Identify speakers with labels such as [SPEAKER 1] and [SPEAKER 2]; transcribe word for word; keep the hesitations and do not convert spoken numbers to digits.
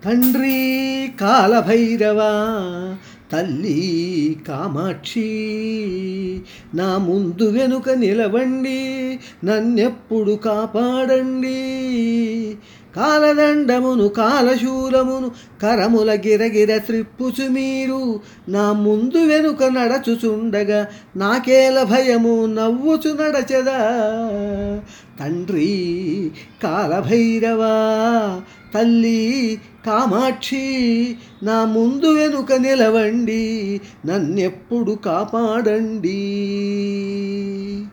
[SPEAKER 1] తండ్రి కాలభైరవా, తల్లి కామాక్షి, నా ముందు వెనుక నిలవండి, నన్నెప్పుడు కాపాడండి. కాలదండమును కాలశూలమును కరముల గిరగిర త్రిప్పుచు మీరు నా ముందు వెనుక నడచుచుండగా నాకేల భయము నవ్వుచు నడచెదా. తండ్రి కాలభైరవా, తల్లి కామాక్షి, నా ముందు వెనుక నిలవండి, నన్నెప్పుడు కాపాడండి.